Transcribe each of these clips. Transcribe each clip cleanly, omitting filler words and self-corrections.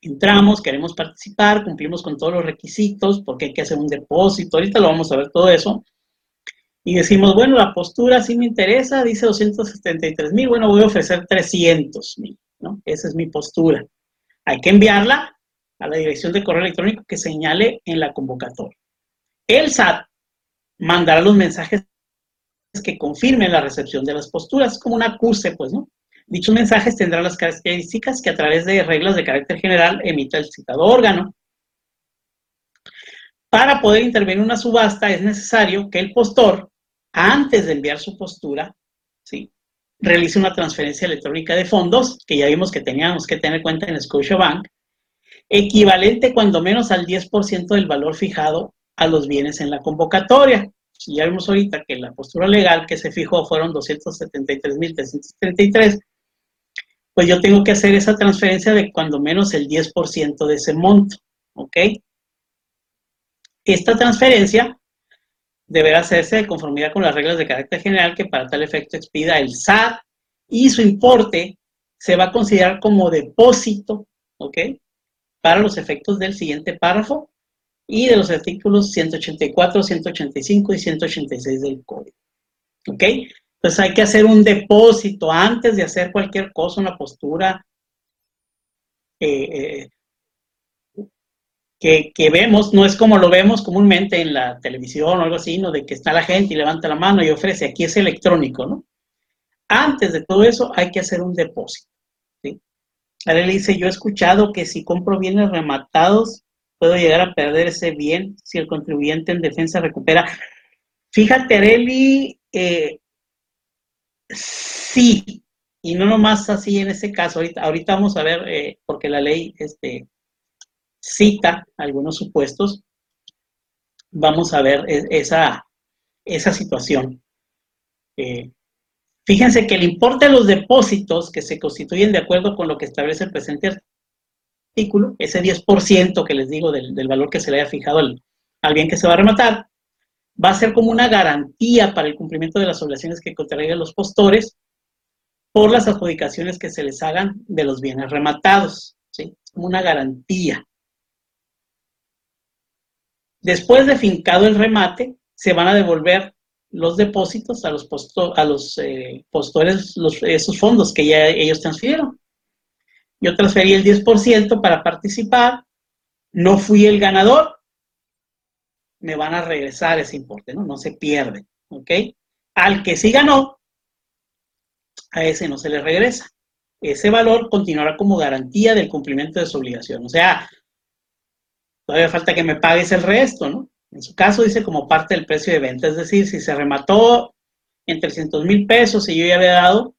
Entramos, queremos participar, cumplimos con todos los requisitos, porque hay que hacer un depósito, ahorita lo vamos a ver todo eso, y decimos, bueno, la postura sí me interesa, dice 273,000, bueno, voy a ofrecer 300,000, ¿no? Esa es mi postura. Hay que enviarla a la dirección de correo electrónico que señale en la convocatoria. El SAT mandará los mensajes que confirmen la recepción de las posturas, como un acuse, pues, ¿no? Dichos mensajes tendrán las características que a través de reglas de carácter general emita el citado órgano. Para poder intervenir en una subasta es necesario que el postor, antes de enviar su postura, ¿sí?, realice una transferencia electrónica de fondos, que ya vimos que teníamos que tener cuenta en Scotiabank, equivalente cuando menos al 10% del valor fijado a los bienes en la convocatoria. Ya vimos ahorita que la postura legal que se fijó fueron 273,333, pues yo tengo que hacer esa transferencia de cuando menos el 10% de ese monto, ¿ok? Esta transferencia deberá hacerse de conformidad con las reglas de carácter general que para tal efecto expida el SAT, y su importe se va a considerar como depósito, ¿ok?, para los efectos del siguiente párrafo y de los artículos 184, 185 y 186 del código, ¿ok? Entonces hay que hacer un depósito antes de hacer cualquier cosa, una postura que vemos, no es como lo vemos comúnmente en la televisión o algo así, ¿no?, de que está la gente y levanta la mano y ofrece. Aquí es electrónico, ¿no? Antes de todo eso hay que hacer un depósito, ¿sí? Ahora le dice, yo he escuchado que si compro bienes rematados, puedo llegar a perder ese bien si el contribuyente en defensa recupera. Fíjate, Areli, sí, y no nomás así en ese caso. Ahorita vamos a ver, porque la ley cita algunos supuestos, vamos a ver esa situación. Fíjense que el importe de los depósitos que se constituyen de acuerdo con lo que establece el presente artículo, ese 10% que les digo del valor que se le haya fijado al bien que se va a rematar, va a ser como una garantía para el cumplimiento de las obligaciones que contraigan los postores por las adjudicaciones que se les hagan de los bienes rematados, ¿sí? Como una garantía. Después de fincado el remate, se van a devolver los depósitos a los postores, esos fondos que ya ellos transfirieron. Yo transferí el 10% para participar, no fui el ganador, me van a regresar ese importe, ¿no? No se pierde, ¿ok? Al que sí ganó, a ese no se le regresa. Ese valor continuará como garantía del cumplimiento de su obligación. O sea, todavía falta que me pagues el resto, ¿no? En su caso dice como parte del precio de venta, es decir, si se remató en 300,000 pesos y yo ya había dado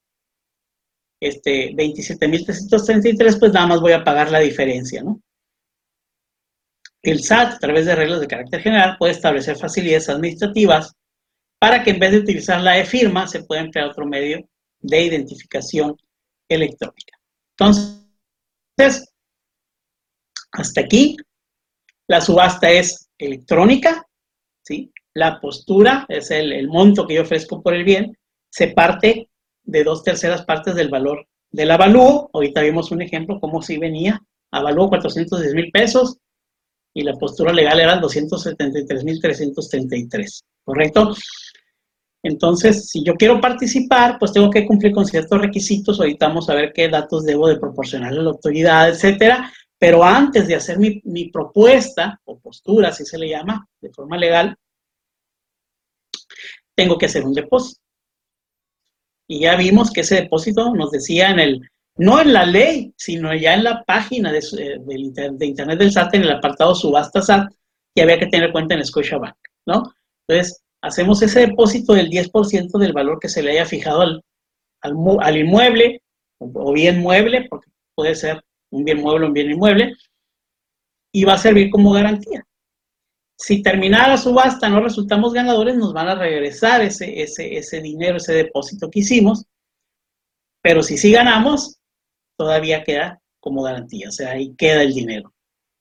27,333, pues nada más voy a pagar la diferencia, ¿no? El SAT, a través de reglas de carácter general, puede establecer facilidades administrativas para que en vez de utilizar la e-firma, se pueda emplear otro medio de identificación electrónica. Entonces, hasta aquí, la subasta es electrónica, ¿sí? La postura es el monto que yo ofrezco por el bien, se parte de 2/3 partes del valor del avalúo. Ahorita vimos un ejemplo, cómo sí venía, avalúo 410,000 pesos, y la postura legal eran 273,333, ¿correcto? Entonces, si yo quiero participar, pues tengo que cumplir con ciertos requisitos. Ahorita vamos a ver qué datos debo de proporcionarle a la autoridad, etcétera. Pero antes de hacer mi propuesta, o postura, así se le llama, de forma legal, tengo que hacer un depósito. Y ya vimos que ese depósito nos decía no en la ley, sino ya en la página de internet del SAT, en el apartado subasta SAT, que había que tener cuenta en Scotiabank, ¿no? Entonces, hacemos ese depósito del 10% del valor que se le haya fijado al inmueble, o bien mueble, porque puede ser un bien mueble o un bien inmueble, y va a servir como garantía. Si terminara la subasta no resultamos ganadores, nos van a regresar ese dinero, ese depósito que hicimos, pero si sí ganamos, todavía queda como garantía, o sea, ahí queda el dinero.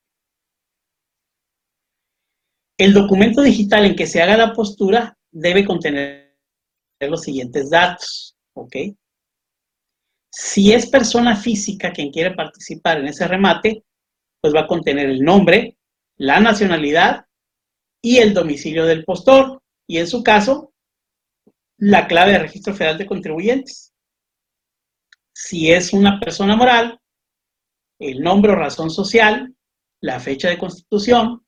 El documento digital en que se haga la postura debe contener los siguientes datos, ¿ok? Si es persona física quien quiere participar en ese remate, pues va a contener el nombre, la nacionalidad y el domicilio del postor. Y en su caso, la clave de registro federal de contribuyentes. Si es una persona moral, el nombre o razón social, la fecha de constitución,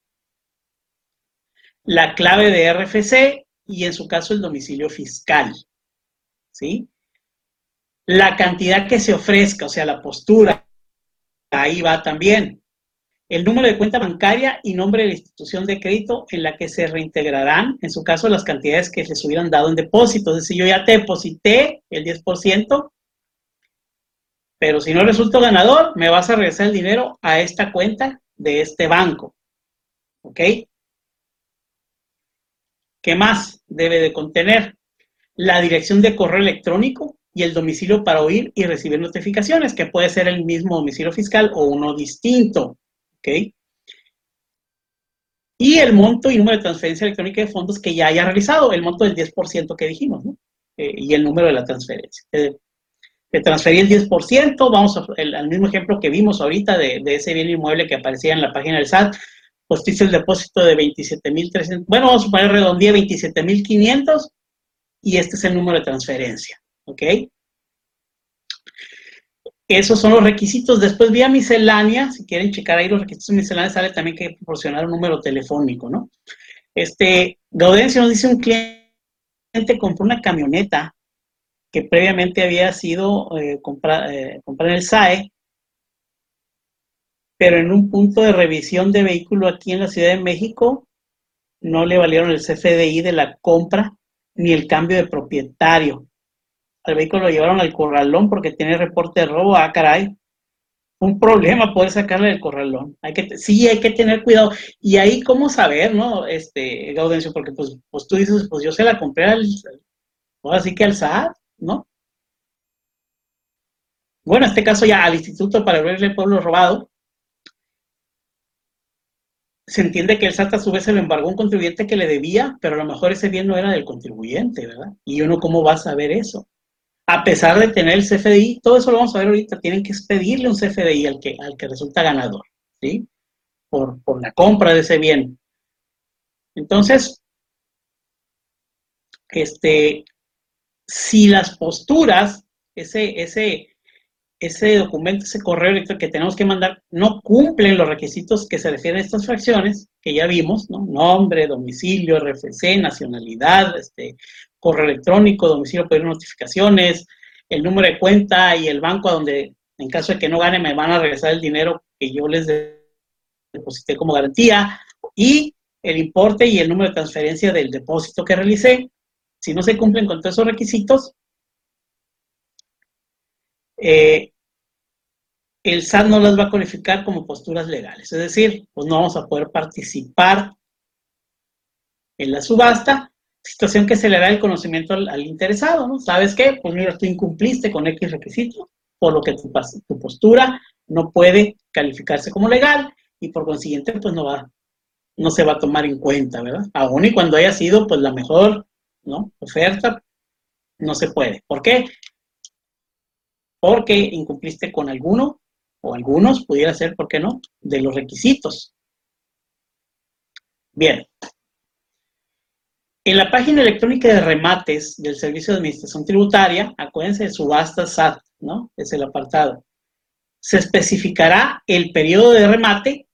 la clave de RFC y en su caso el domicilio fiscal, ¿sí? La cantidad que se ofrezca, o sea, la postura, ahí va también. El número de cuenta bancaria y nombre de la institución de crédito en la que se reintegrarán, en su caso, las cantidades que les hubieran dado en depósito. Es decir, yo ya te deposité el 10%, pero si no resulto ganador, me vas a regresar el dinero a esta cuenta de este banco. ¿Ok? ¿Qué más debe de contener? La dirección de correo electrónico y el domicilio para oír y recibir notificaciones, que puede ser el mismo domicilio fiscal o uno distinto. ¿Ok? Y el monto y número de transferencia electrónica de fondos que ya haya realizado, el monto del 10% que dijimos, ¿no? Y el número de la transferencia. Te transferí el 10%, vamos al mismo ejemplo que vimos ahorita de ese bien inmueble que aparecía en la página del SAT, pues hice el depósito de 27,300, bueno, vamos a poner redondía 27,500 y este es el número de transferencia, ¿ok? Esos son los requisitos. Después vía miscelánea, si quieren checar ahí los requisitos misceláneos, sale también que hay que proporcionar un número telefónico, ¿no? Gaudencio nos dice: un cliente compró una camioneta que previamente había sido comprada en el SAE, pero en un punto de revisión de vehículo aquí en la Ciudad de México no le valieron el CFDI de la compra ni el cambio de propietario. Al vehículo lo llevaron al corralón porque tiene reporte de robo. Ah, caray. Un problema poder sacarle del corralón. Hay que tener cuidado. Y ahí, ¿cómo saber, no? Gaudencio, porque pues tú dices, pues yo se la compré ahora sí que al SAT, ¿no? Bueno, en este caso ya al Instituto para Ver el Pueblo Robado, se entiende que el SAT a su vez se lo embargó a un contribuyente que le debía, pero a lo mejor ese bien no era del contribuyente, ¿verdad? Y uno, ¿cómo va a saber eso? A pesar de tener el CFDI, todo eso lo vamos a ver ahorita, tienen que expedirle un CFDI al que resulta ganador, ¿sí? Por la compra de ese bien. Entonces, si las posturas, ese documento, ese correo electrónico que tenemos que mandar, no cumplen los requisitos que se refieren a estas fracciones, que ya vimos, ¿no? Nombre, domicilio, RFC, nacionalidad, correo electrónico, domicilio para notificaciones, el número de cuenta y el banco a donde, en caso de que no gane, me van a regresar el dinero que yo les deposité como garantía, y el importe y el número de transferencia del depósito que realicé. Si no se cumplen con todos esos requisitos, el SAT no las va a calificar como posturas legales. Es decir, pues no vamos a poder participar en la subasta, situación que se le da el conocimiento al interesado, ¿no? ¿Sabes qué? Pues mira, tú incumpliste con X requisito, por lo que tu postura no puede calificarse como legal y por consiguiente, pues no se va a tomar en cuenta, ¿verdad? Aún y cuando haya sido, pues, la mejor, ¿no? Oferta, no se puede. ¿Por qué? Porque incumpliste con alguno o algunos, pudiera ser, ¿por qué no?, de los requisitos. Bien. En la página electrónica de remates del Servicio de Administración Tributaria, acuérdense de subasta SAT, ¿no? Es el apartado. Se especificará el periodo de remate,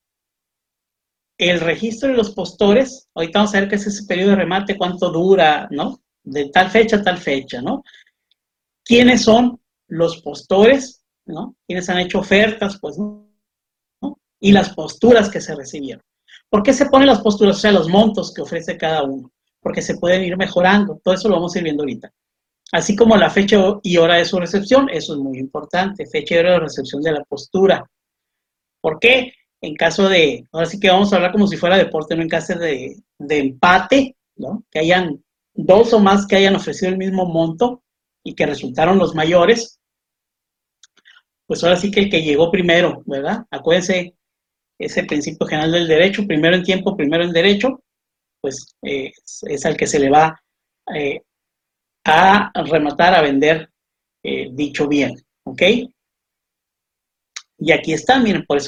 el registro de los postores. Ahorita vamos a ver qué es ese periodo de remate, cuánto dura, ¿no? De tal fecha a tal fecha, ¿no? ¿Quiénes son los postores, ¿no? ¿Quiénes han hecho ofertas, pues, ¿no? Y las posturas que se recibieron. ¿Por qué se ponen las posturas? O sea, los montos que ofrece cada uno. Porque se pueden ir mejorando. Todo eso lo vamos a ir viendo ahorita. Así como la fecha y hora de su recepción, eso es muy importante. Fecha y hora de recepción de la postura. ¿Por qué? En caso de, ahora sí que vamos a hablar como si fuera deporte, no en caso de empate, ¿no? Que hayan dos o más que hayan ofrecido el mismo monto y que resultaron los mayores, pues ahora sí que el que llegó primero, ¿verdad? Acuérdense, ese principio general del derecho, primero en tiempo, primero en derecho, pues es al que se le va a rematar, a vender dicho bien, ¿ok? Y aquí está, miren, por eso